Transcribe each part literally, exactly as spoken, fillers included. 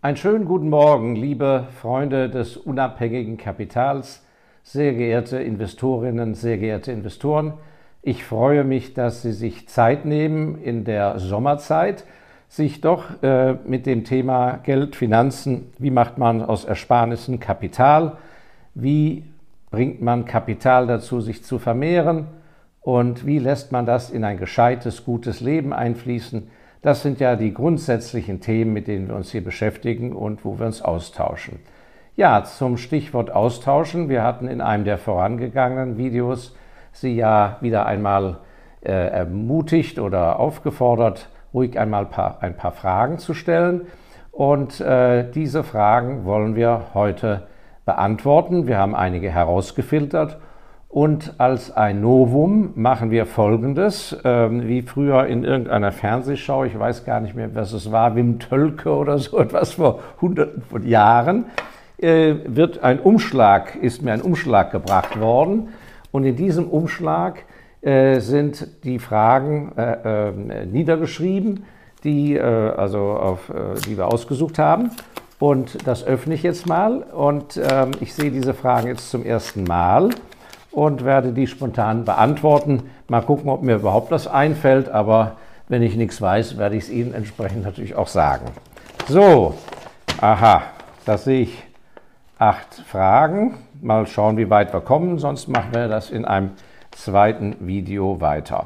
Einen schönen guten Morgen, liebe Freunde des unabhängigen Kapitals, sehr geehrte Investorinnen, sehr geehrte Investoren. Ich freue mich, dass Sie sich Zeit nehmen in der Sommerzeit, sich doch äh, mit dem Thema Geld, Finanzen, wie macht man aus Ersparnissen Kapital, wie bringt man Kapital dazu, sich zu vermehren und wie lässt man das in ein gescheites, gutes Leben einfließen. Das sind ja die grundsätzlichen Themen, mit denen wir uns hier beschäftigen und wo wir uns austauschen. Ja, zum Stichwort Austauschen. Wir hatten in einem der vorangegangenen Videos Sie ja wieder einmal äh, ermutigt oder aufgefordert, ruhig einmal paar, ein paar Fragen zu stellen. Und äh, diese Fragen wollen wir heute beantworten. Wir haben einige herausgefiltert. Und als ein Novum machen wir Folgendes, ähm, wie früher in irgendeiner Fernsehschau, ich weiß gar nicht mehr, was es war, Wim Tölke oder so etwas vor hunderten von Jahren, äh, wird ein Umschlag, ist mir ein Umschlag gebracht worden. Und in diesem Umschlag äh, sind die Fragen äh, äh, niedergeschrieben, die, äh, also auf, äh, die wir ausgesucht haben. Und das öffne ich jetzt mal. Und äh, ich sehe diese Fragen jetzt zum ersten Mal und werde die spontan beantworten. Mal gucken, ob mir überhaupt was einfällt, aber wenn ich nichts weiß, werde ich es Ihnen entsprechend natürlich auch sagen. So, aha, da sehe ich acht Fragen. Mal schauen, wie weit wir kommen, sonst machen wir das in einem zweiten Video weiter.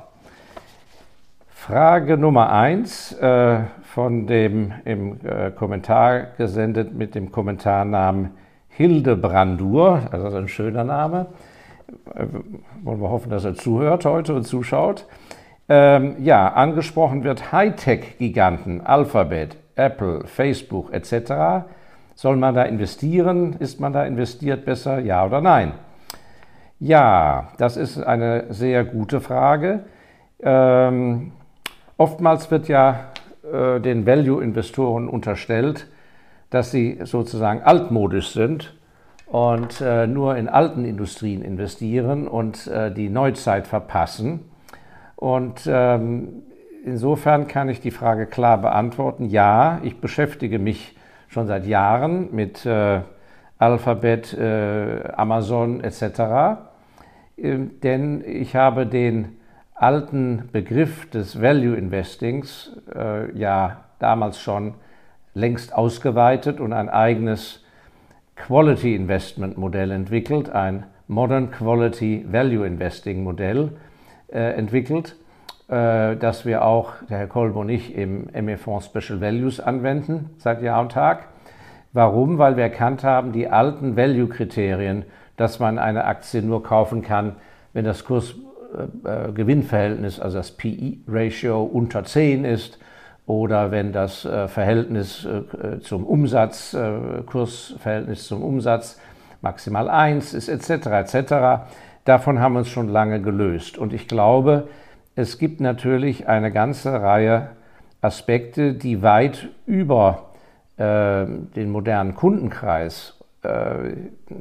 Frage Nummer eins, äh, von dem im äh, Kommentar gesendet mit dem Kommentarnamen Hildebrandur, also ein schöner Name. Wollen wir hoffen, dass er zuhört heute und zuschaut. Ähm, ja, angesprochen wird Hightech-Giganten, Alphabet, Apple, Facebook et cetera. Soll man da investieren? Ist man da investiert besser? Ja oder nein? Ja, das ist eine sehr gute Frage. Ähm, oftmals wird ja äh, den Value-Investoren unterstellt, dass sie sozusagen altmodisch sind und äh, nur in alten Industrien investieren und äh, die Neuzeit verpassen. Und ähm, insofern kann ich die Frage klar beantworten. Ja, ich beschäftige mich schon seit Jahren mit äh, Alphabet, äh, Amazon et cetera. Äh, denn ich habe den alten Begriff des Value Investings äh, ja damals schon längst ausgeweitet und ein eigenes Quality Investment Modell entwickelt, ein Modern Quality Value Investing Modell äh, entwickelt, äh, das wir auch, der Herr Kolb und ich, im M E-Fonds Special Values anwenden, seit Jahr und Tag. Warum? Weil wir erkannt haben, die alten Value-Kriterien, dass man eine Aktie nur kaufen kann, wenn das Kurs-Gewinn-Verhältnis, also das P E-Ratio unter zehn ist, oder wenn das äh, Verhältnis äh, zum Umsatz, äh, Kursverhältnis zum Umsatz maximal eins ist, et cetera et cetera. Davon haben wir uns schon lange gelöst. Und ich glaube, es gibt natürlich eine ganze Reihe Aspekte, die weit über äh, den modernen Kundenkreis, äh,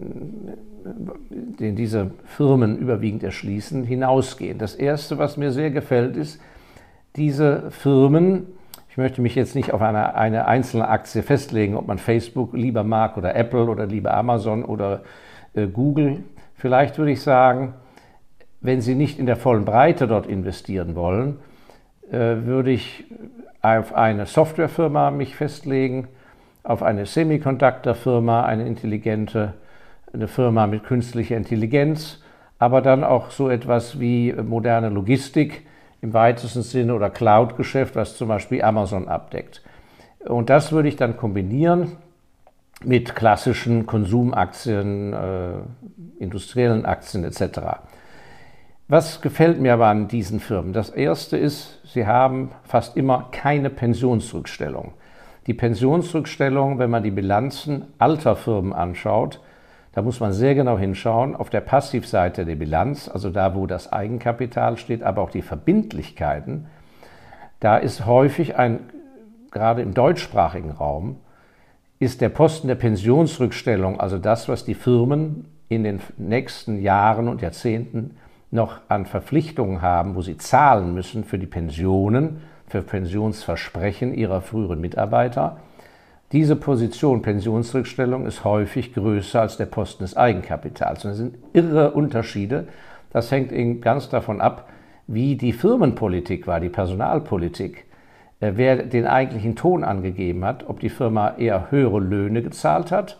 den diese Firmen überwiegend erschließen, hinausgehen. Das Erste, was mir sehr gefällt, ist, diese Firmen, ich möchte mich jetzt nicht auf eine, eine einzelne Aktie festlegen, ob man Facebook lieber mag oder Apple oder lieber Amazon oder äh, Google. Vielleicht würde ich sagen, wenn Sie nicht in der vollen Breite dort investieren wollen, äh, würde ich auf eine Softwarefirma mich festlegen, auf eine Semiconductor-Firma, eine intelligente, eine Firma mit künstlicher Intelligenz, aber dann auch so etwas wie moderne Logistik, im weitesten Sinne oder Cloud-Geschäft, was zum Beispiel Amazon abdeckt. Und das würde ich dann kombinieren mit klassischen Konsumaktien, äh, industriellen Aktien et cetera. Was gefällt mir aber an diesen Firmen? Das Erste ist, sie haben fast immer keine Pensionsrückstellung. Die Pensionsrückstellung, wenn man die Bilanzen alter Firmen anschaut, da muss man sehr genau hinschauen, auf der Passivseite der Bilanz, also da, wo das Eigenkapital steht, aber auch die Verbindlichkeiten, da ist häufig ein, gerade im deutschsprachigen Raum, ist der Posten der Pensionsrückstellung, also das, was die Firmen in den nächsten Jahren und Jahrzehnten noch an Verpflichtungen haben, wo sie zahlen müssen für die Pensionen, für Pensionsversprechen ihrer früheren Mitarbeiter, Diese Position Pensionsrückstellung ist häufig größer als der Posten des Eigenkapitals. Und das sind irre Unterschiede. Das hängt eben ganz davon ab, wie die Firmenpolitik war, die Personalpolitik, wer den eigentlichen Ton angegeben hat, ob die Firma eher höhere Löhne gezahlt hat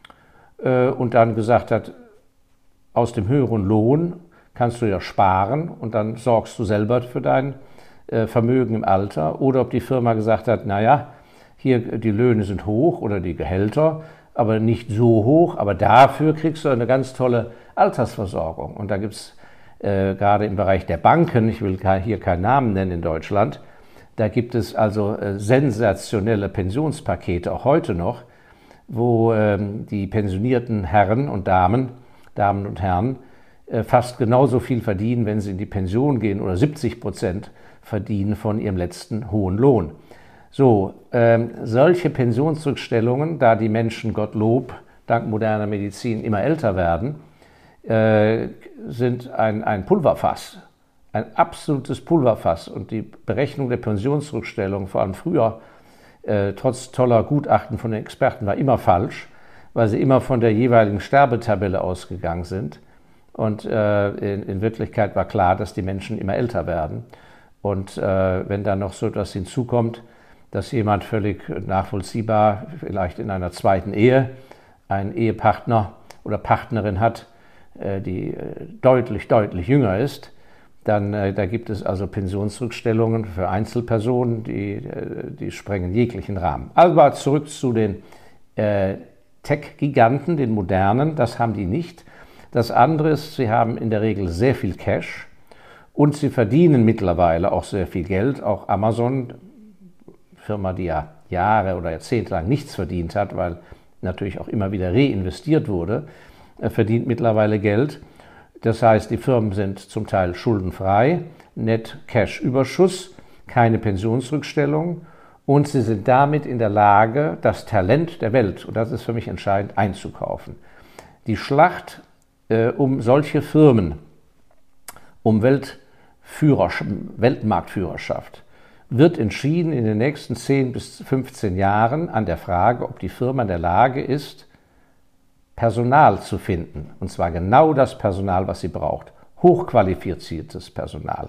und dann gesagt hat, aus dem höheren Lohn kannst du ja sparen und dann sorgst du selber für dein Vermögen im Alter, oder ob die Firma gesagt hat, naja, hier die Löhne sind hoch oder die Gehälter, aber nicht so hoch, aber dafür kriegst du eine ganz tolle Altersversorgung. Und da gibt es äh, gerade im Bereich der Banken, ich will hier keinen Namen nennen in Deutschland, da gibt es also äh, sensationelle Pensionspakete, auch heute noch, wo ähm, die pensionierten Herren und Damen, Damen und Herren, äh, fast genauso viel verdienen, wenn sie in die Pension gehen, oder siebzig Prozent verdienen von ihrem letzten hohen Lohn. So, ähm, solche Pensionsrückstellungen, da die Menschen, Gottlob, dank moderner Medizin immer älter werden, äh, sind ein, ein Pulverfass, ein absolutes Pulverfass. Und die Berechnung der Pensionsrückstellung, vor allem früher, äh, trotz toller Gutachten von den Experten, war immer falsch, weil sie immer von der jeweiligen Sterbetabelle ausgegangen sind. Und äh, in, in Wirklichkeit war klar, dass die Menschen immer älter werden. Und äh, wenn da noch so etwas hinzukommt, dass jemand völlig nachvollziehbar vielleicht in einer zweiten Ehe einen Ehepartner oder Partnerin hat, die deutlich, deutlich jünger ist, dann da gibt es also Pensionsrückstellungen für Einzelpersonen, die, die sprengen jeglichen Rahmen. Aber zurück zu den äh, Tech-Giganten, den modernen, das haben die nicht. Das andere ist, sie haben in der Regel sehr viel Cash und sie verdienen mittlerweile auch sehr viel Geld. Auch Amazon, Firma, die ja Jahre oder Jahrzehnte lang nichts verdient hat, weil natürlich auch immer wieder reinvestiert wurde, verdient mittlerweile Geld. Das heißt, die Firmen sind zum Teil schuldenfrei, Net-Cash-Überschuss, keine Pensionsrückstellung, und sie sind damit in der Lage, das Talent der Welt, und das ist für mich entscheidend, einzukaufen. Die Schlacht äh, um solche Firmen, um Weltführer, Weltmarktführerschaft, wird entschieden in den nächsten zehn bis fünfzehn Jahren an der Frage, ob die Firma in der Lage ist, Personal zu finden. Und zwar genau das Personal, was sie braucht. Hochqualifiziertes Personal.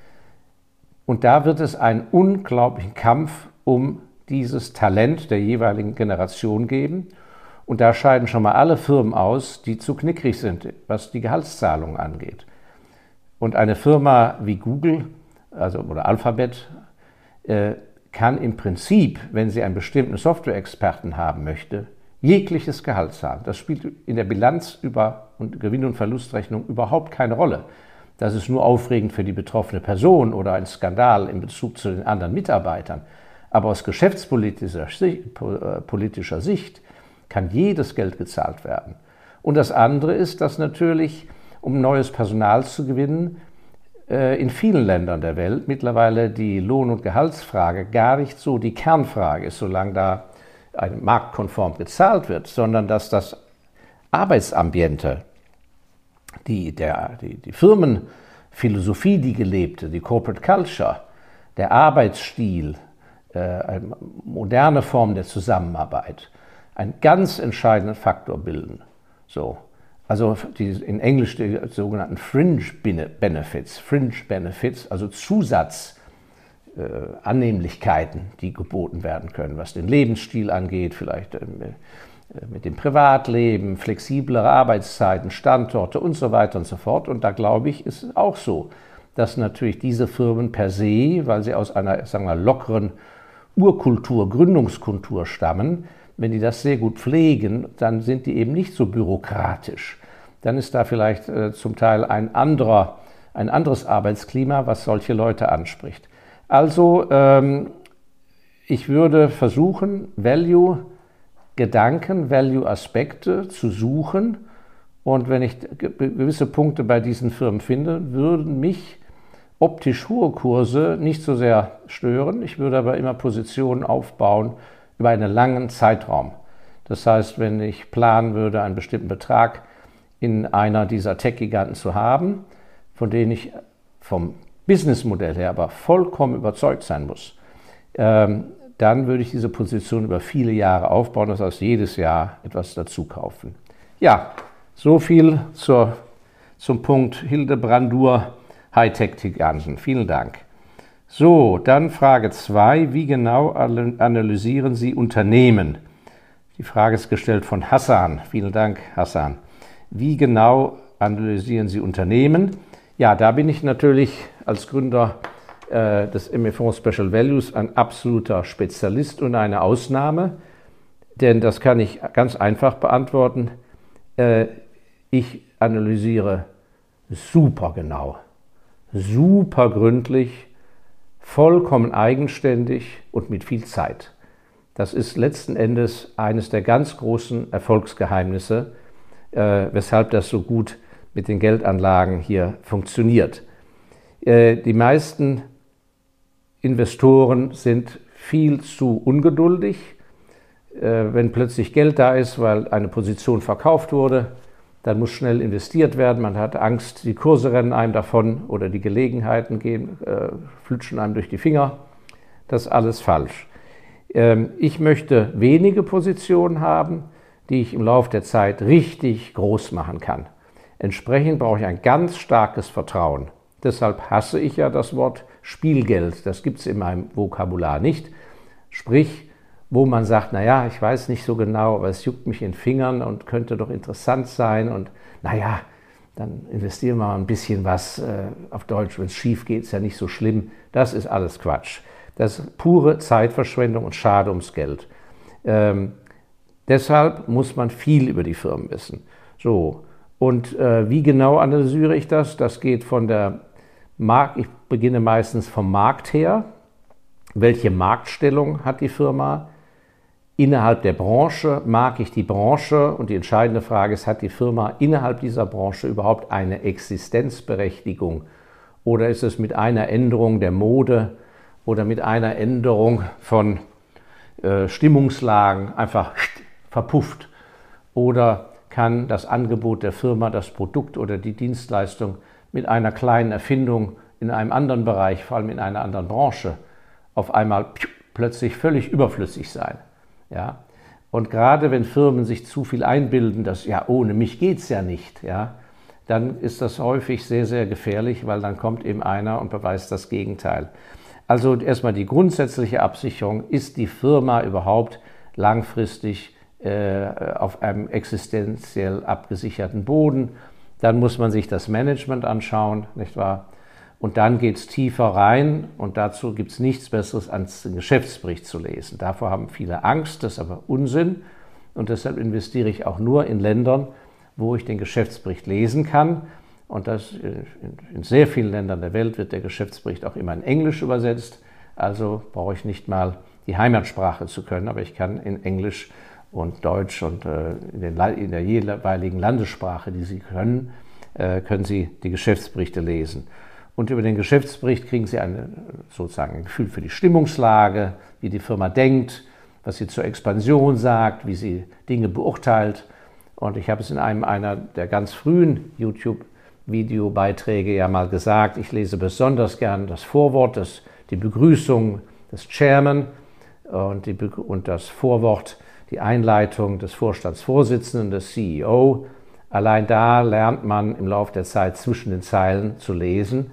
Und da wird es einen unglaublichen Kampf um dieses Talent der jeweiligen Generation geben. Und da scheiden schon mal alle Firmen aus, die zu knickrig sind, was die Gehaltszahlungen angeht. Und eine Firma wie Google, also oder Alphabet, kann im Prinzip, wenn sie einen bestimmten Software-Experten haben möchte, jegliches Gehalt zahlen. Das spielt in der Bilanz über und Gewinn- und Verlustrechnung überhaupt keine Rolle. Das ist nur aufregend für die betroffene Person oder ein Skandal in Bezug zu den anderen Mitarbeitern. Aber aus geschäftspolitischer politischer Sicht kann jedes Geld gezahlt werden. Und das andere ist, dass natürlich, um neues Personal zu gewinnen, in vielen Ländern der Welt mittlerweile die Lohn- und Gehaltsfrage gar nicht so die Kernfrage ist, solange da ein marktkonform gezahlt wird, sondern dass das Arbeitsambiente, die, der, die, die Firmenphilosophie, die gelebte, die Corporate Culture, der Arbeitsstil, äh, eine moderne Form der Zusammenarbeit, einen ganz entscheidenden Faktor bilden. So. Also die, in Englisch die sogenannten Fringe Benefits, Fringe Benefits, also Zusatzannehmlichkeiten, äh, die geboten werden können, was den Lebensstil angeht, vielleicht äh, mit dem Privatleben, flexiblere Arbeitszeiten, Standorte und so weiter und so fort. Und da glaube ich, ist es auch so, dass natürlich diese Firmen per se, weil sie aus einer, sagen wir, lockeren Urkultur, Gründungskultur stammen, wenn die das sehr gut pflegen, dann sind die eben nicht so bürokratisch. Dann ist da vielleicht äh, zum Teil ein, anderer, ein anderes Arbeitsklima, was solche Leute anspricht. Also ähm, ich würde versuchen, Value-Gedanken, Value-Aspekte zu suchen. Und wenn ich gewisse Punkte bei diesen Firmen finde, würden mich optisch hohe Kurse nicht so sehr stören. Ich würde aber immer Positionen aufbauen über einen langen Zeitraum. Das heißt, wenn ich planen würde, einen bestimmten Betrag in einer dieser Tech-Giganten zu haben, von denen ich vom Businessmodell her aber vollkommen überzeugt sein muss, ähm, dann würde ich diese Position über viele Jahre aufbauen, das heißt jedes Jahr etwas dazu kaufen. Ja, so viel zur, zum Punkt Hildebrandur Hightech-Giganten. Vielen Dank. So, dann Frage zwei. Wie genau analysieren Sie Unternehmen? Die Frage ist gestellt von Hassan. Vielen Dank, Hassan. Wie genau analysieren Sie Unternehmen? Ja, da bin ich natürlich als Gründer äh, des M E Fonds Special Values ein absoluter Spezialist und eine Ausnahme, denn das kann ich ganz einfach beantworten. Äh, ich analysiere super genau, super gründlich, vollkommen eigenständig und mit viel Zeit. Das ist letzten Endes eines der ganz großen Erfolgsgeheimnisse, äh, weshalb das so gut mit den Geldanlagen hier funktioniert. Äh, die meisten Investoren sind viel zu ungeduldig. Äh, wenn plötzlich Geld da ist, weil eine Position verkauft wurde, dann muss schnell investiert werden. Man hat Angst, die Kurse rennen einem davon oder die Gelegenheiten gehen, äh, flutschen einem durch die Finger. Das ist alles falsch. Ähm, ich möchte wenige Positionen haben, die ich im Laufe der Zeit richtig groß machen kann. Entsprechend brauche ich ein ganz starkes Vertrauen. Deshalb hasse ich ja das Wort Spielgeld. Das gibt es in meinem Vokabular nicht. Sprich, wo man sagt, naja, ich weiß nicht so genau, aber es juckt mich in den Fingern und könnte doch interessant sein. Und naja, dann investieren wir mal ein bisschen was äh, auf Deutsch. Wenn es schief geht, ist ja nicht so schlimm. Das ist alles Quatsch. Das ist pure Zeitverschwendung und schade ums Geld. Ähm, deshalb muss man viel über die Firmen wissen. So. Und äh, wie genau analysiere ich das? Das geht von der Markt, ich beginne meistens vom Markt her. Welche Marktstellung hat die Firma? Innerhalb der Branche mag ich die Branche? Und die entscheidende Frage ist, hat die Firma innerhalb dieser Branche überhaupt eine Existenzberechtigung? Oder ist es mit einer Änderung der Mode oder mit einer Änderung von äh, Stimmungslagen einfach verpufft? Oder kann das Angebot der Firma, das Produkt oder die Dienstleistung mit einer kleinen Erfindung in einem anderen Bereich, vor allem in einer anderen Branche, auf einmal plötzlich völlig überflüssig sein? Ja? Und gerade wenn Firmen sich zu viel einbilden, dass ja ohne mich geht es ja nicht, ja, dann ist das häufig sehr, sehr gefährlich, weil dann kommt eben einer und beweist das Gegenteil. Also erstmal die grundsätzliche Absicherung, ist die Firma überhaupt langfristig auf einem existenziell abgesicherten Boden. Dann muss man sich das Management anschauen, nicht wahr? Und dann geht es tiefer rein und dazu gibt es nichts Besseres, als den Geschäftsbericht zu lesen. Davor haben viele Angst, das ist aber Unsinn und deshalb investiere ich auch nur in Ländern, wo ich den Geschäftsbericht lesen kann. Und das in sehr vielen Ländern der Welt wird der Geschäftsbericht auch immer in Englisch übersetzt. Also brauche ich nicht mal die Heimatsprache zu können, aber ich kann in Englisch und Deutsch und äh, in, den, in der jeweiligen Landessprache, die Sie können, äh, können Sie die Geschäftsberichte lesen. Und über den Geschäftsbericht kriegen Sie eine, sozusagen ein Gefühl für die Stimmungslage, wie die Firma denkt, was sie zur Expansion sagt, wie sie Dinge beurteilt. Und ich habe es in einem einer der ganz frühen YouTube-Videobeiträge ja mal gesagt, ich lese besonders gern das Vorwort, das, die Begrüßung des Chairman und, die, und das Vorwort, die Einleitung des Vorstandsvorsitzenden, des C E O. Allein da lernt man im Laufe der Zeit zwischen den Zeilen zu lesen,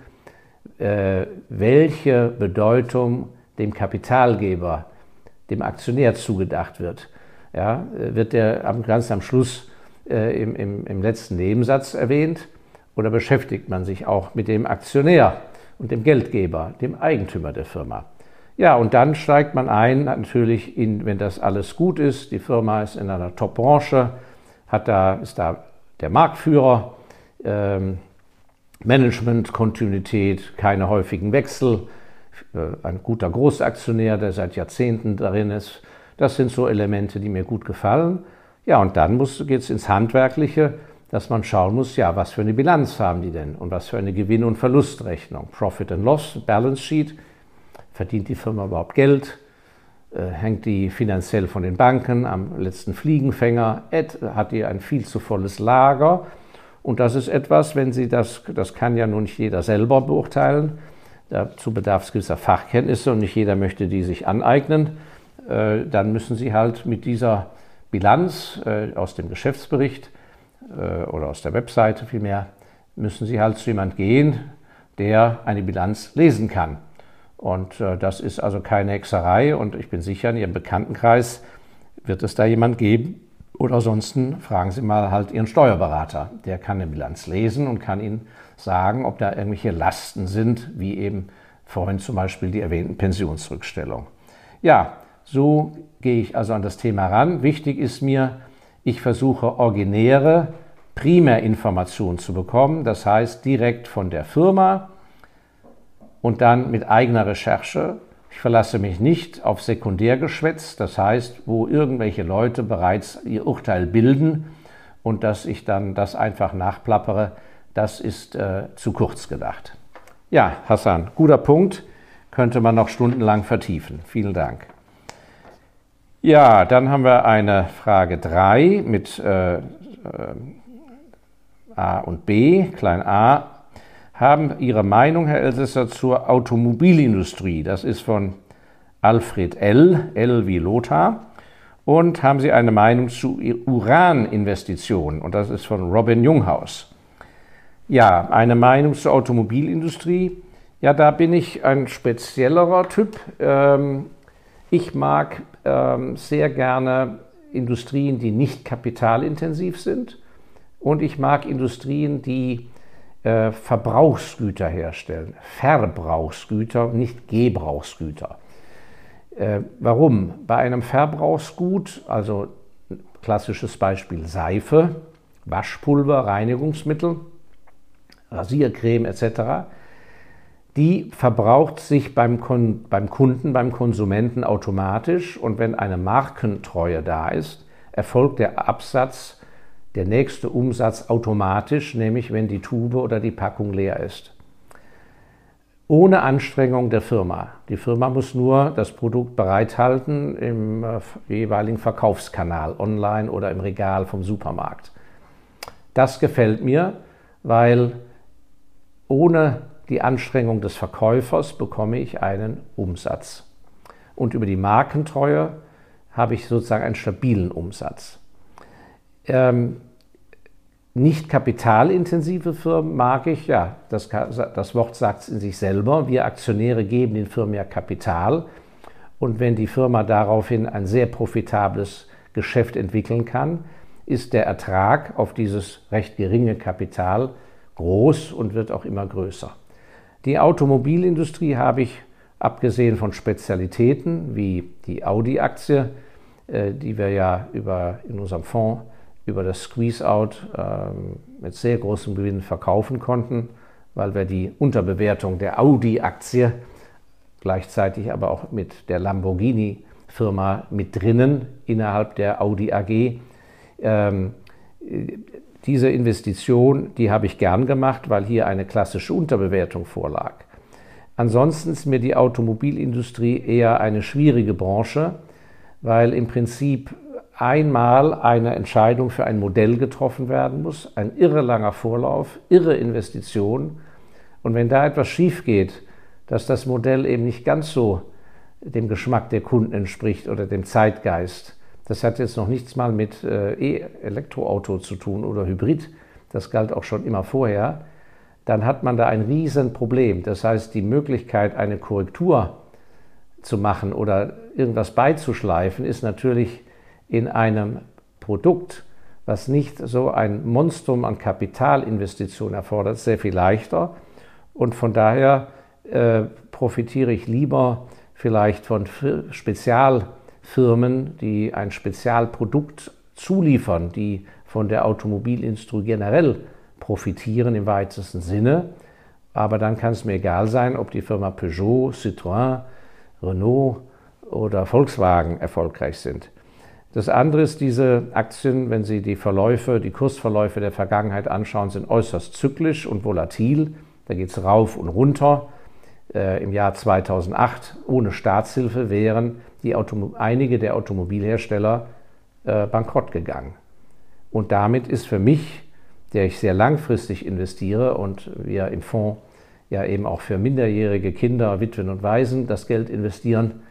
äh, welche Bedeutung dem Kapitalgeber, dem Aktionär zugedacht wird. Ja, wird der am, ganz am Schluss äh, im, im, im letzten Nebensatz erwähnt oder beschäftigt man sich auch mit dem Aktionär und dem Geldgeber, dem Eigentümer der Firma? Ja, und dann steigt man ein, natürlich, in, wenn das alles gut ist, die Firma ist in einer Top-Branche, hat da, ist da der Marktführer, ähm, Management, Kontinuität, keine häufigen Wechsel, äh, ein guter Großaktionär, der seit Jahrzehnten darin ist. Das sind so Elemente, die mir gut gefallen. Ja, und dann geht es ins Handwerkliche, dass man schauen muss, ja, was für eine Bilanz haben die denn und was für eine Gewinn- und Verlustrechnung, Profit and Loss, Balance Sheet. Verdient die Firma überhaupt Geld? Äh, hängt die finanziell von den Banken am letzten Fliegenfänger? Ed, hat die ein viel zu volles Lager? Und das ist etwas, wenn Sie das, das kann ja nun nicht jeder selber beurteilen. Dazu bedarf es gewisser Fachkenntnisse und nicht jeder möchte die sich aneignen. äh, dann müssen Sie halt mit dieser Bilanz äh, aus dem Geschäftsbericht äh, oder aus der Webseite vielmehr, müssen Sie halt zu jemand gehen, der eine Bilanz lesen kann. Und äh, das ist also keine Hexerei und ich bin sicher, in Ihrem Bekanntenkreis wird es da jemand geben. Oder ansonsten fragen Sie mal halt Ihren Steuerberater. Der kann eine Bilanz lesen und kann Ihnen sagen, ob da irgendwelche Lasten sind, wie eben vorhin zum Beispiel die erwähnten Pensionsrückstellungen. Ja, so gehe ich also an das Thema ran. Wichtig ist mir, ich versuche originäre Primärinformationen zu bekommen, das heißt direkt von der Firma und dann mit eigener Recherche. Ich verlasse mich nicht auf Sekundärgeschwätz, das heißt, wo irgendwelche Leute bereits ihr Urteil bilden und dass ich dann das einfach nachplappere, das ist äh, zu kurz gedacht. Ja, Hassan, guter Punkt, könnte man noch stundenlang vertiefen. Vielen Dank. Ja, dann haben wir eine Frage drei mit äh, äh, A und B, klein a. Haben Ihre Meinung, Herr Elsässer, zur Automobilindustrie? Das ist von Alfred L., L wie Lothar. Und haben Sie eine Meinung zu Uraninvestitionen? Und das ist von Robin Junghaus. Ja, eine Meinung zur Automobilindustrie. Ja, da bin ich ein speziellerer Typ. Ich mag sehr gerne Industrien, die nicht kapitalintensiv sind. Und ich mag Industrien, die äh, Verbrauchsgüter herstellen. Verbrauchsgüter, nicht Gebrauchsgüter. Äh, warum? Bei einem Verbrauchsgut, also klassisches Beispiel Seife, Waschpulver, Reinigungsmittel, Rasiercreme et cetera, die verbraucht sich beim, Kon beim Kunden, beim Konsumenten automatisch. Und wenn eine Markentreue da ist, erfolgt der Absatz, der nächste Umsatz automatisch, nämlich wenn die Tube oder die Packung leer ist. Ohne Anstrengung der Firma. Die Firma muss nur das Produkt bereithalten im äh, jeweiligen Verkaufskanal, online oder im Regal vom Supermarkt. Das gefällt mir, weil ohne die Anstrengung des Verkäufers bekomme ich einen Umsatz. Und über die Markentreue habe ich sozusagen einen stabilen Umsatz. Ähm, nicht kapitalintensive Firmen mag ich, ja, das, das Wort sagt es in sich selber, wir Aktionäre geben den Firmen ja Kapital und wenn die Firma daraufhin ein sehr profitables Geschäft entwickeln kann, ist der Ertrag auf dieses recht geringe Kapital groß und wird auch immer größer. Die Automobilindustrie habe ich, abgesehen von Spezialitäten wie die Audi-Aktie, äh, die wir ja über, in unserem Fonds über das Squeeze-Out äh, mit sehr großem Gewinn verkaufen konnten, weil wir die Unterbewertung der Audi-Aktie gleichzeitig aber auch mit der Lamborghini-Firma mit drinnen innerhalb der Audi A G. Ähm, diese Investition, die habe ich gern gemacht, weil hier eine klassische Unterbewertung vorlag. Ansonsten ist mir die Automobilindustrie eher eine schwierige Branche, weil im Prinzip einmal eine Entscheidung für ein Modell getroffen werden muss, ein irre langer Vorlauf, irre Investition. Und wenn da etwas schief geht, dass das Modell eben nicht ganz so dem Geschmack der Kunden entspricht oder dem Zeitgeist, das hat jetzt noch nichts mal mit äh, E-Elektroauto zu tun oder Hybrid, das galt auch schon immer vorher, dann hat man da ein Riesenproblem. Das heißt, die Möglichkeit, eine Korrektur zu machen oder irgendwas beizuschleifen, ist natürlich in einem Produkt, was nicht so ein Monstrum an Kapitalinvestitionen erfordert, sehr viel leichter. Und von daher äh, profitiere ich lieber vielleicht von Spezialfirmen, die ein Spezialprodukt zuliefern, die von der Automobilindustrie generell profitieren im weitesten Sinne. Aber dann kann es mir egal sein, ob die Firma Peugeot, Citroën, Renault oder Volkswagen erfolgreich sind. Das andere ist, diese Aktien, wenn Sie die Verläufe, die Kursverläufe der Vergangenheit anschauen, sind äußerst zyklisch und volatil. Da geht es rauf und runter. Äh, Im Jahr zweitausendacht ohne Staatshilfe wären die Automo- einige der Automobilhersteller äh, bankrott gegangen. Und damit ist für mich, der ich sehr langfristig investiere und wir im Fonds ja eben auch für minderjährige Kinder, Witwen und Waisen das Geld investieren,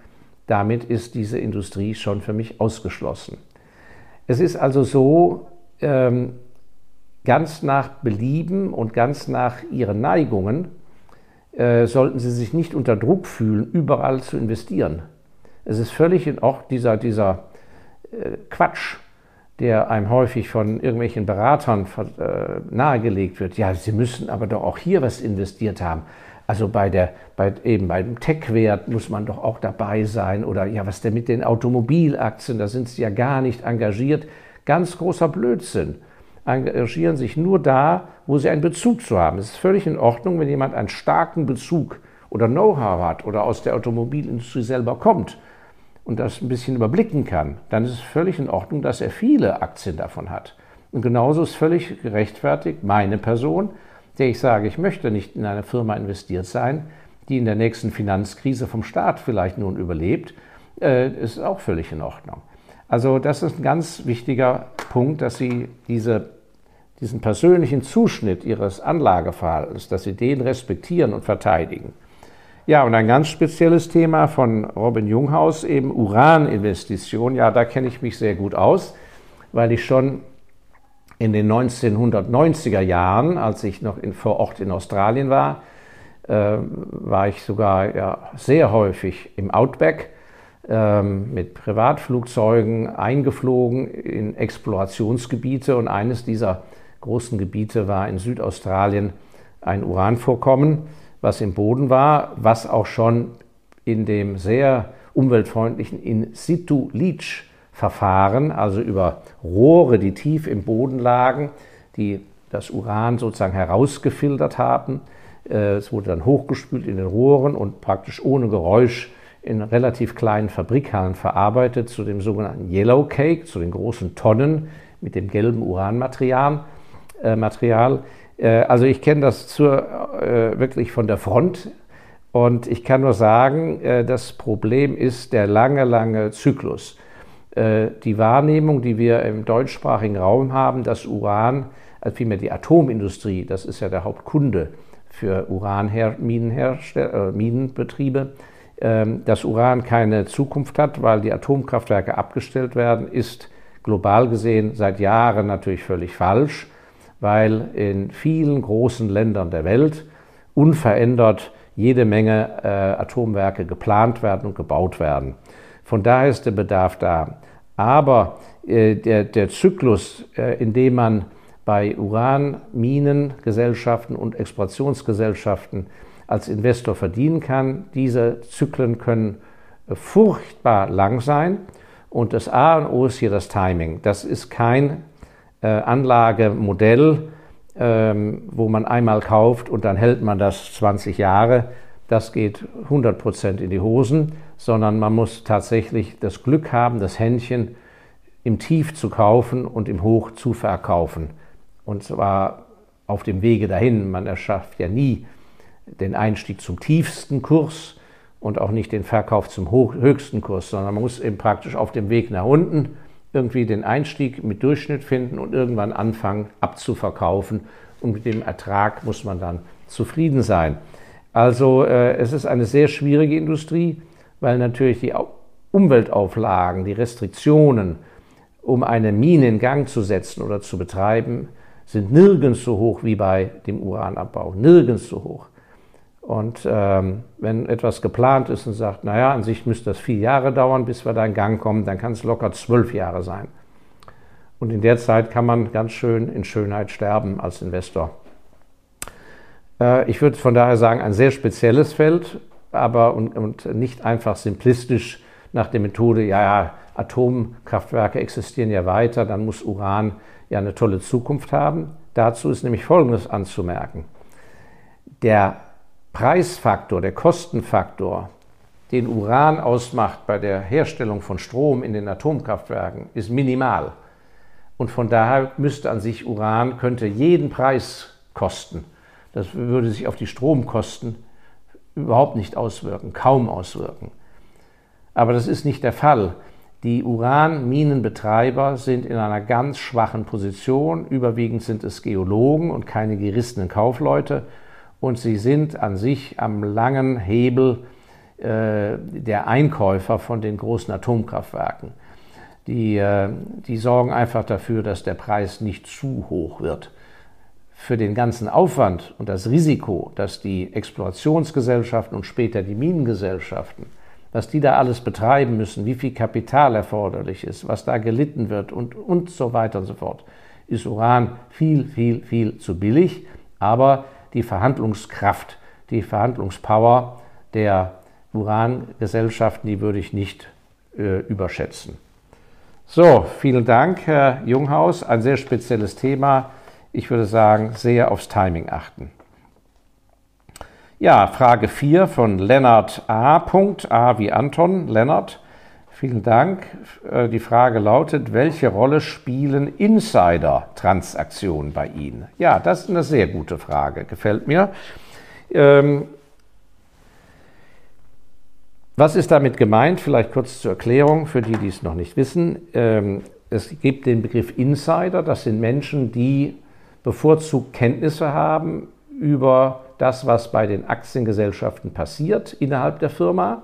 damit ist diese Industrie schon für mich ausgeschlossen. Es ist also so, ähm, ganz nach Belieben und ganz nach ihren Neigungen äh, sollten Sie sich nicht unter Druck fühlen, überall zu investieren. Es ist völlig in Ordnung, dieser, dieser äh, Quatsch, der einem häufig von irgendwelchen Beratern äh, nahegelegt wird. Ja, Sie müssen aber doch auch hier was investiert haben. Also bei der, bei, eben beim Tech-Wert muss man doch auch dabei sein. Oder ja, was denn mit den Automobilaktien, da sind Sie ja gar nicht engagiert. Ganz großer Blödsinn. Engagieren sich nur da, wo Sie einen Bezug zu haben. Es ist völlig in Ordnung, wenn jemand einen starken Bezug oder Know-how hat oder aus der Automobilindustrie selber kommt und das ein bisschen überblicken kann, dann ist es völlig in Ordnung, dass er viele Aktien davon hat. Und genauso ist völlig gerechtfertigt meine Person, der ich sage, ich möchte nicht in eine Firma investiert sein, die in der nächsten Finanzkrise vom Staat vielleicht nun überlebt, äh, ist auch völlig in Ordnung. Also das ist ein ganz wichtiger Punkt, dass Sie diese, diesen persönlichen Zuschnitt Ihres Anlageverhaltens, dass Sie den respektieren und verteidigen. Ja, und ein ganz spezielles Thema von Robin Junghaus, eben Uraninvestition. Ja, da kenne ich mich sehr gut aus, weil ich schon in den neunzehnhundertneunziger Jahren, als ich noch in, vor Ort in Australien war, äh, war ich sogar ja, sehr häufig im Outback äh, mit Privatflugzeugen eingeflogen in Explorationsgebiete. Und eines dieser großen Gebiete war in Südaustralien ein Uranvorkommen, was im Boden war, was auch schon in dem sehr umweltfreundlichen In-situ-Leach-Verfahren, also über Rohre, die tief im Boden lagen, die das Uran sozusagen herausgefiltert haben. Es wurde dann hochgespült in den Rohren und praktisch ohne Geräusch in relativ kleinen Fabrikhallen verarbeitet zu dem sogenannten Yellow Cake, zu den großen Tonnen mit dem gelben Uranmaterial. Äh, Material. Also ich kenne das zur, äh, wirklich von der Front und ich kann nur sagen, äh, das Problem ist der lange, lange Zyklus. Äh, die Wahrnehmung, die wir im deutschsprachigen Raum haben, dass Uran, also vielmehr die Atomindustrie, das ist ja der Hauptkunde für Uranminenherstell- äh, Minenbetriebe, äh, dass Uran keine Zukunft hat, weil die Atomkraftwerke abgestellt werden, ist global gesehen seit Jahren natürlich völlig falsch, weil in vielen großen Ländern der Welt unverändert jede Menge äh, Atomwerke geplant werden und gebaut werden. Von daher ist der Bedarf da. Aber äh, der, der Zyklus, äh, in dem man bei Uranminengesellschaften und Exploationsgesellschaften als Investor verdienen kann, diese Zyklen können äh, furchtbar lang sein. Und das A und O ist hier das Timing. Das ist kein Anlagemodell, ähm, wo man einmal kauft und dann hält man das zwanzig Jahre. Das geht hundert Prozent in die Hosen, sondern man muss tatsächlich das Glück haben, das Händchen im Tief zu kaufen und im Hoch zu verkaufen. Und zwar auf dem Wege dahin. Man erschafft ja nie den Einstieg zum tiefsten Kurs und auch nicht den Verkauf zum höchsten Kurs, sondern man muss eben praktisch auf dem Weg nach unten irgendwie den Einstieg mit Durchschnitt finden und irgendwann anfangen abzuverkaufen. Und mit dem Ertrag muss man dann zufrieden sein. Also äh, es ist eine sehr schwierige Industrie, weil natürlich die Umweltauflagen, die Restriktionen, um eine Mine in Gang zu setzen oder zu betreiben, sind nirgends so hoch wie bei dem Uranabbau. Nirgends so hoch. Und ähm, wenn etwas geplant ist und sagt, naja, an sich müsste das vier Jahre dauern, bis wir da in Gang kommen, dann kann es locker zwölf Jahre sein. Und in der Zeit kann man ganz schön in Schönheit sterben als Investor. Äh, ich würde von daher sagen, ein sehr spezielles Feld, aber und, und nicht einfach simplistisch nach der Methode, ja, ja, Atomkraftwerke existieren ja weiter, dann muss Uran ja eine tolle Zukunft haben. Dazu ist nämlich Folgendes anzumerken. Der Preisfaktor, der Kostenfaktor, den Uran ausmacht bei der Herstellung von Strom in den Atomkraftwerken, ist minimal. Und von daher müsste an sich Uran, könnte jeden Preis kosten. Das würde sich auf die Stromkosten überhaupt nicht auswirken, kaum auswirken. Aber das ist nicht der Fall. Die Uranminenbetreiber sind in einer ganz schwachen Position. Überwiegend sind es Geologen und keine gerissenen Kaufleute. Und sie sind an sich am langen Hebel äh, der Einkäufer von den großen Atomkraftwerken. Die, äh, die sorgen einfach dafür, dass der Preis nicht zu hoch wird. Für den ganzen Aufwand und das Risiko, dass die Explorationsgesellschaften und später die Minengesellschaften, was die da alles betreiben müssen, wie viel Kapital erforderlich ist, was da gelitten wird und, und so weiter und so fort, ist Uran viel, viel, viel zu billig. Aber die Verhandlungskraft, die Verhandlungspower der Urangesellschaften, die würde ich nicht äh, überschätzen. So, vielen Dank, Herr Junghaus. Ein sehr spezielles Thema. Ich würde sagen, sehr aufs Timing achten. Ja, Frage vier von Lennart A. A wie Anton, Lennart. Vielen Dank. Die Frage lautet, welche Rolle spielen Insider-Transaktionen bei Ihnen? Ja, das ist eine sehr gute Frage, gefällt mir. Ähm, was ist damit gemeint? Vielleicht kurz zur Erklärung für die, die es noch nicht wissen. Ähm, es gibt den Begriff Insider, das sind Menschen, die bevorzugt Kenntnisse haben über das, was bei den Aktiengesellschaften passiert innerhalb der Firma.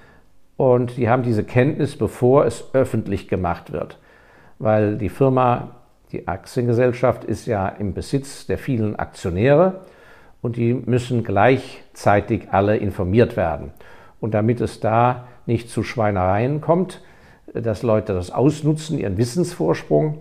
Und die haben diese Kenntnis, bevor es öffentlich gemacht wird. Weil die Firma, die Aktiengesellschaft, ist ja im Besitz der vielen Aktionäre und die müssen gleichzeitig alle informiert werden. Und damit es da nicht zu Schweinereien kommt, dass Leute das ausnutzen, ihren Wissensvorsprung,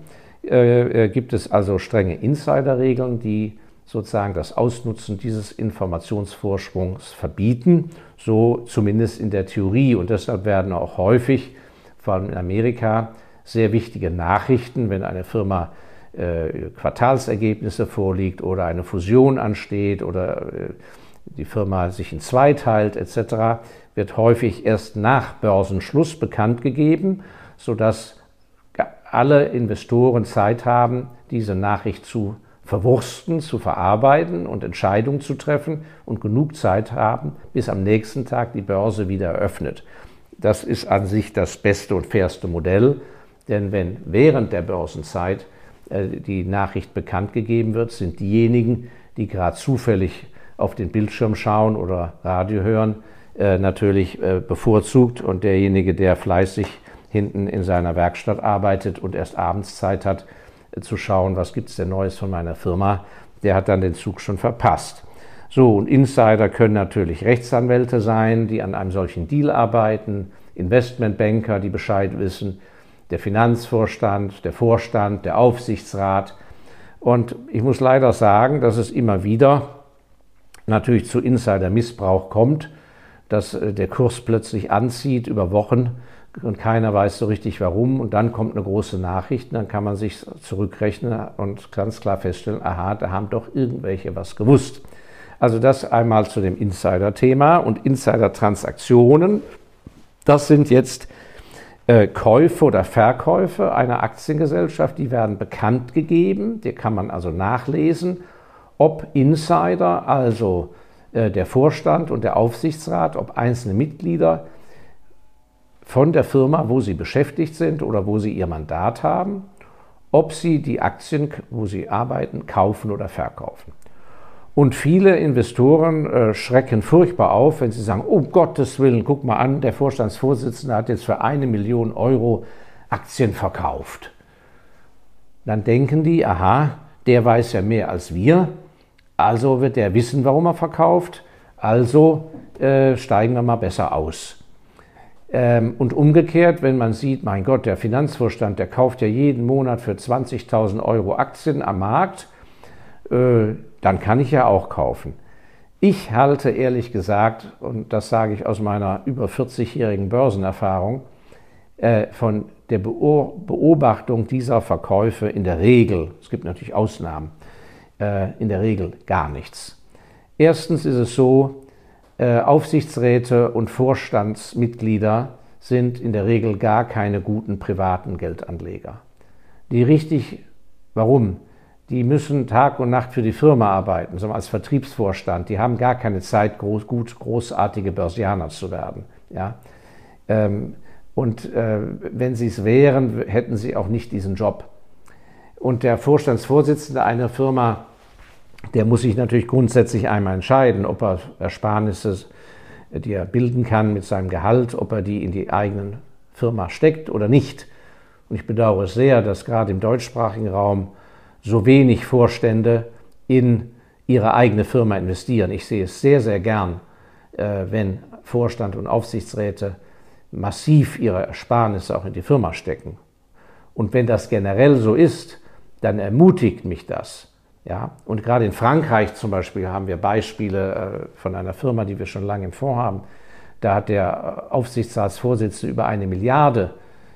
äh, gibt es also strenge Insiderregeln, die sozusagen das Ausnutzen dieses Informationsvorsprungs verbieten, so zumindest in der Theorie. Und deshalb werden auch häufig, vor allem in Amerika, sehr wichtige Nachrichten, wenn eine Firma äh, Quartalsergebnisse vorlegt oder eine Fusion ansteht oder äh, die Firma sich in zwei teilt et cetera, wird häufig erst nach Börsenschluss bekannt gegeben, sodass alle Investoren Zeit haben, diese Nachricht zu verwursten, zu verarbeiten und Entscheidungen zu treffen und genug Zeit haben, bis am nächsten Tag die Börse wieder eröffnet. Das ist an sich das beste und fairste Modell, denn wenn während der Börsenzeit äh, die Nachricht bekannt gegeben wird, sind diejenigen, die gerade zufällig auf den Bildschirm schauen oder Radio hören, äh, natürlich äh, bevorzugt, und derjenige, der fleißig hinten in seiner Werkstatt arbeitet und erst abends Zeit hat, zu schauen, was gibt es denn Neues von meiner Firma, der hat dann den Zug schon verpasst. So, und Insider können natürlich Rechtsanwälte sein, die an einem solchen Deal arbeiten, Investmentbanker, die Bescheid wissen, der Finanzvorstand, der Vorstand, der Aufsichtsrat. Und ich muss leider sagen, dass es immer wieder natürlich zu Insider-Missbrauch kommt, dass der Kurs plötzlich anzieht über Wochen und keiner weiß so richtig warum, und dann kommt eine große Nachricht und dann kann man sich zurückrechnen und ganz klar feststellen, aha, da haben doch irgendwelche was gewusst. Also das einmal zu dem Insider-Thema. Und Insider-Transaktionen, das sind jetzt äh, Käufe oder Verkäufe einer Aktiengesellschaft, die werden bekannt gegeben, die kann man also nachlesen, ob Insider, also äh, der Vorstand und der Aufsichtsrat, ob einzelne Mitglieder von der Firma, wo sie beschäftigt sind oder wo sie ihr Mandat haben, ob sie die Aktien, wo sie arbeiten, kaufen oder verkaufen. Und viele Investoren äh, schrecken furchtbar auf, wenn sie sagen, um Gottes Willen, guck mal an, der Vorstandsvorsitzende hat jetzt für eine Million Euro Aktien verkauft. Dann denken die, aha, der weiß ja mehr als wir, also wird der wissen, warum er verkauft, also äh, steigen wir mal besser aus. Und umgekehrt, wenn man sieht, mein Gott, der Finanzvorstand, der kauft ja jeden Monat für zwanzigtausend Euro Aktien am Markt, äh, dann kann ich ja auch kaufen. Ich halte ehrlich gesagt, und das sage ich aus meiner über vierzigjährigen Börsenerfahrung, äh, von der Beobachtung dieser Verkäufe in der Regel, es gibt natürlich Ausnahmen, äh, in der Regel gar nichts. Erstens ist es so, Aufsichtsräte und Vorstandsmitglieder sind in der Regel gar keine guten privaten Geldanleger. Die richtig, warum? Die müssen Tag und Nacht für die Firma arbeiten, so als Vertriebsvorstand. Die haben gar keine Zeit, groß, gut, großartige Börsianer zu werden. Ja? Und äh, wenn sie es wären, hätten sie auch nicht diesen Job. Und der Vorstandsvorsitzende einer Firma, der muss sich natürlich grundsätzlich einmal entscheiden, ob er Ersparnisse die er bilden kann mit seinem Gehalt, ob er die in die eigene Firma steckt oder nicht. Und ich bedauere es sehr, dass gerade im deutschsprachigen Raum so wenig Vorstände in ihre eigene Firma investieren. Ich sehe es sehr, sehr gern, wenn Vorstand und Aufsichtsräte massiv ihre Ersparnisse auch in die Firma stecken. Und wenn das generell so ist, dann ermutigt mich das. Ja? Und gerade in Frankreich zum Beispiel haben wir Beispiele von einer Firma, die wir schon lange im Fonds haben. Da hat der Aufsichtsratsvorsitzende über eine Milliarde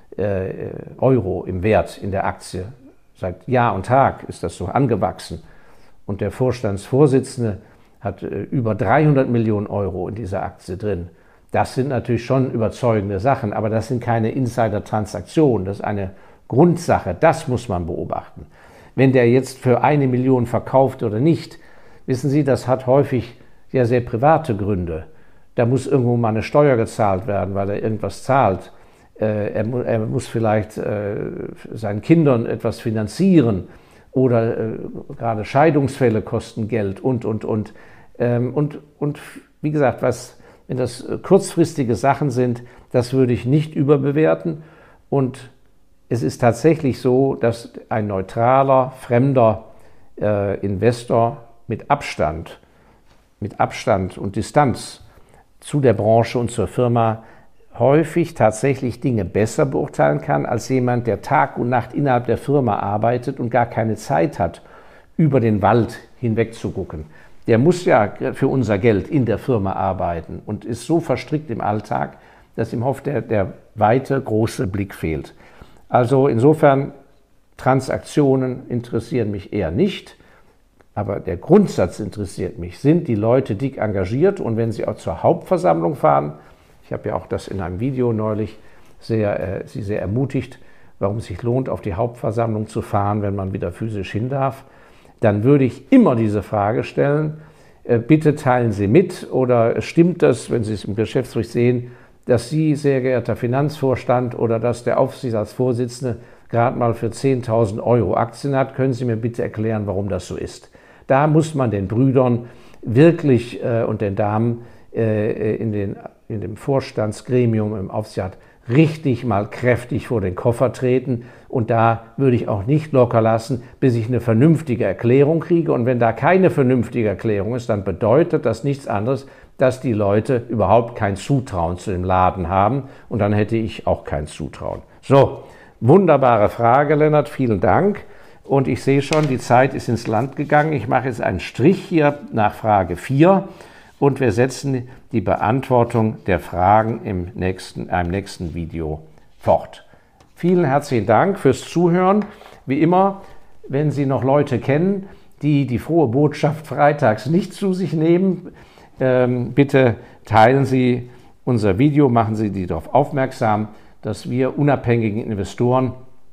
äh, Euro im Wert in der Aktie. Seit Jahr und Tag ist das so angewachsen. Und der Vorstandsvorsitzende hat äh, über dreihundert Millionen Euro in dieser Aktie drin. Das sind natürlich schon überzeugende Sachen, aber das sind keine Insider-Transaktionen. Das ist eine Grundsache, das muss man beobachten. Wenn der jetzt für eine Million verkauft oder nicht, wissen Sie, das hat häufig ja sehr private Gründe. Da muss irgendwo mal eine Steuer gezahlt werden, weil er irgendwas zahlt. Äh, er, mu er muss vielleicht äh, seinen Kindern etwas finanzieren oder äh, gerade Scheidungsfälle kosten Geld und, und, und. Ähm, und, und wie gesagt, was, wenn das kurzfristige Sachen sind, das würde ich nicht überbewerten. Und es ist tatsächlich so, dass ein neutraler, fremder äh, Investor mit Abstand, mit Abstand und Distanz zu der Branche und zur Firma häufig tatsächlich Dinge besser beurteilen kann, als jemand, der Tag und Nacht innerhalb der Firma arbeitet und gar keine Zeit hat, über den Wald hinweg zu gucken. Der muss ja für unser Geld in der Firma arbeiten und ist so verstrickt im Alltag, dass ihm oft der, der weite, große Blick fehlt. Also insofern, Transaktionen interessieren mich eher nicht. Aber der Grundsatz interessiert mich. Sind die Leute dick engagiert? Und wenn sie auch zur Hauptversammlung fahren, ich habe ja auch das in einem Video neulich sehr, äh, sie sehr ermutigt, warum es sich lohnt, auf die Hauptversammlung zu fahren, wenn man wieder physisch hin darf, dann würde ich immer diese Frage stellen, äh, bitte teilen Sie mit oder stimmt das, wenn Sie es im Geschäftsbericht sehen, dass Sie, sehr geehrter Finanzvorstand, oder dass der Aufsichtsratsvorsitzende gerade mal für zehntausend Euro Aktien hat, können Sie mir bitte erklären, warum das so ist. Da muss man den Brüdern wirklich äh, und den Damen äh, in, den, in dem Vorstandsgremium, im Aufsichtsrat, richtig mal kräftig vor den Koffer treten. Und da würde ich auch nicht locker lassen, bis ich eine vernünftige Erklärung kriege. Und wenn da keine vernünftige Erklärung ist, dann bedeutet das nichts anderes, dass die Leute überhaupt kein Zutrauen zu dem Laden haben. Und dann hätte ich auch kein Zutrauen. So, wunderbare Frage, Lennart, vielen Dank. Und ich sehe schon, die Zeit ist ins Land gegangen. Ich mache jetzt einen Strich hier nach Frage vier und wir setzen die Beantwortung der Fragen im nächsten, einem nächsten Video fort. Vielen herzlichen Dank fürs Zuhören. Wie immer, wenn Sie noch Leute kennen, die die frohe Botschaft freitags nicht zu sich nehmen, ähm, bitte teilen Sie unser Video, machen Sie die darauf aufmerksam, dass wir unabhängigen Investoren,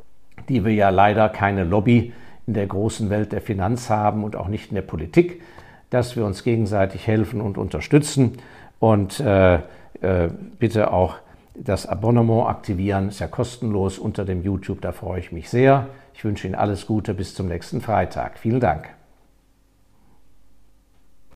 die wir ja leider keine Lobby in der großen Welt der Finanz haben und auch nicht in der Politik, dass wir uns gegenseitig helfen und unterstützen. Und äh, äh, bitte auch das Abonnement aktivieren, ist ja kostenlos unter dem YouTube, da freue ich mich sehr. Ich wünsche Ihnen alles Gute, bis zum nächsten Freitag. Vielen Dank.